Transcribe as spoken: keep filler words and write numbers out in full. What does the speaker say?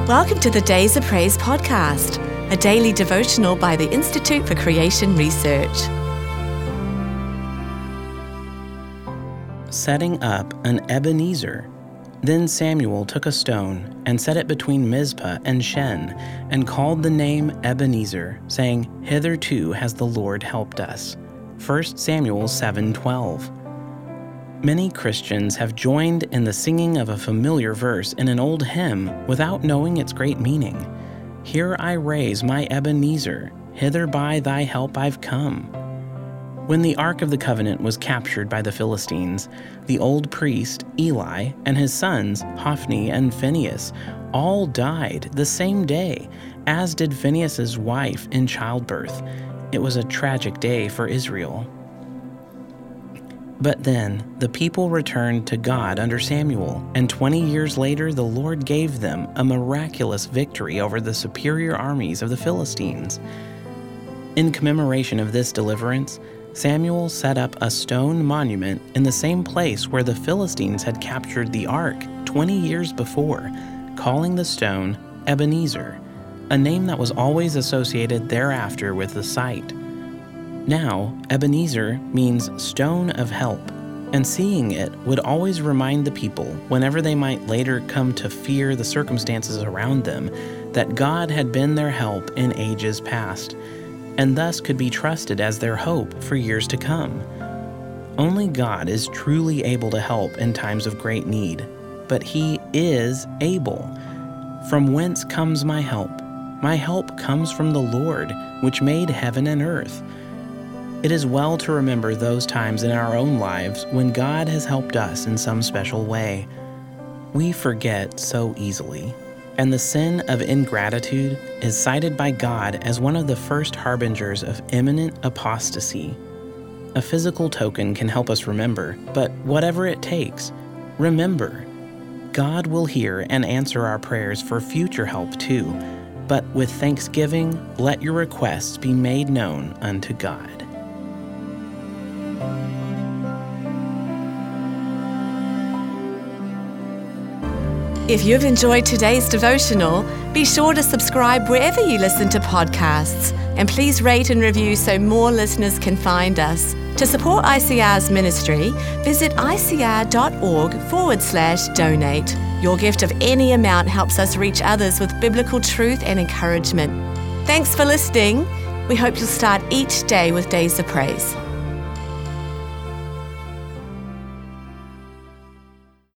Welcome to the Days of Praise podcast, a daily devotional by the Institute for Creation Research. Setting up an Ebenezer. Then Samuel took a stone and set it between Mizpah and Shen, and called the name Ebenezer, saying, "Hitherto has the Lord helped us." First Samuel seven twelve. Many Christians have joined in the singing of a familiar verse in an old hymn without knowing its great meaning. "Here I raise my Ebenezer, hither by thy help I've come." When the Ark of the Covenant was captured by the Philistines, the old priest, Eli, and his sons, Hophni and Phinehas, all died the same day, as did Phinehas's wife in childbirth. It was a tragic day for Israel. But then the people returned to God under Samuel, and twenty years later the Lord gave them a miraculous victory over the superior armies of the Philistines. In commemoration of this deliverance, Samuel set up a stone monument in the same place where the Philistines had captured the ark twenty years before, calling the stone Ebenezer, a name that was always associated thereafter with the site. Now, Ebenezer means stone of help, and seeing it would always remind the people, whenever they might later come to fear the circumstances around them, that God had been their help in ages past, and thus could be trusted as their hope for years to come. Only God is truly able to help in times of great need, but He is able. "From whence comes my help? My help comes from the Lord, which made heaven and earth." It is well to remember those times in our own lives when God has helped us in some special way. We forget so easily, and the sin of ingratitude is cited by God as one of the first harbingers of imminent apostasy. A physical token can help us remember, but whatever it takes, remember, God will hear and answer our prayers for future help too, but with thanksgiving, let your requests be made known unto God. If you've enjoyed today's devotional, be sure to subscribe wherever you listen to podcasts, and please rate and review so more listeners can find us. To support I C R's ministry, visit icr.org forward slash donate. Your gift of any amount helps us reach others with biblical truth and encouragement. Thanks for listening. We hope you'll start each day with Days of Praise.